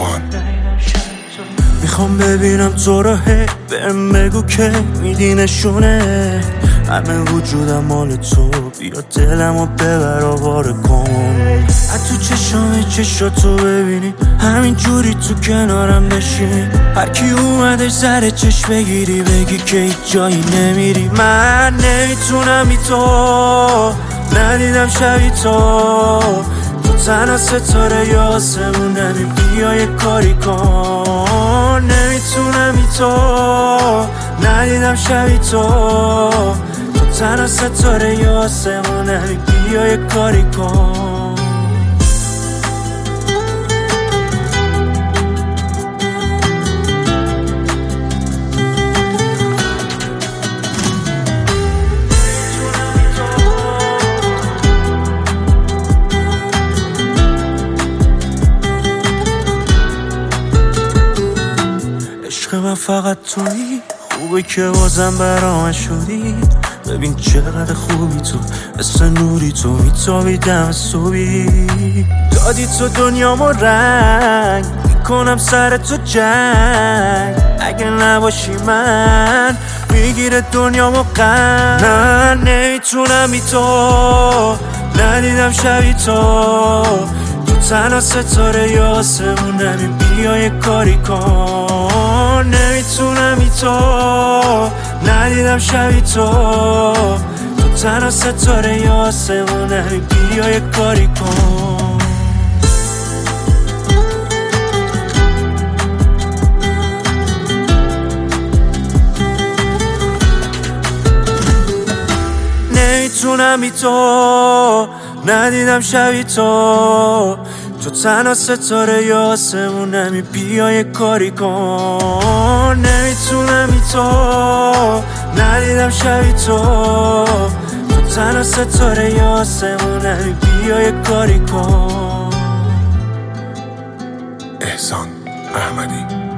وان. میخوام ببینم تو رو، بهم بگو که میدی نشونه همه وجودم مال تو، بیا دلمو ببر آواره کن. از تو چشاتو ببینی همین جوری تو کنارم بشینی، هرکی اومدش سر چشم بگیری بگی که هیچ جایی نمیری. من نمیتونم بی تو، ندیدم شبی تو تنها ستاره یا آسمون نمی، بیا یه کاری کن. نمیتونم بی تو، ندیدم شبی تو تنها ستاره یا آسمون نمی، بیا یه کاری کن. عشق من فقط تویی، خوبه که بازم برام شدی. ببین چقدر خوبی تو، مثل نوری تو میتابی دم صبحی. دادی تو دنیامو رنگ، میکنم سر تو جنگ. اگه نباشی من میگیره دنیامو غم. من نمیتونم بی تو، ندیدم شبی تو تنها ستاره یا آسمون نمی، بیا یه کاری کن. نمیتونم بی تو، ندیدم شبی تو تنها ستاره یا آسمون نمی، بیا یه کاری کن. نمیتونم بی تو، ندیدم شبی تو تنها ستاره یا آسمون نمی، بیا یه کاری کن. نمیتونم بی تو، ندیدم شبی تو تنها ستاره یا آسمون نمی، بیا یه کاری کن. احسان احمدی.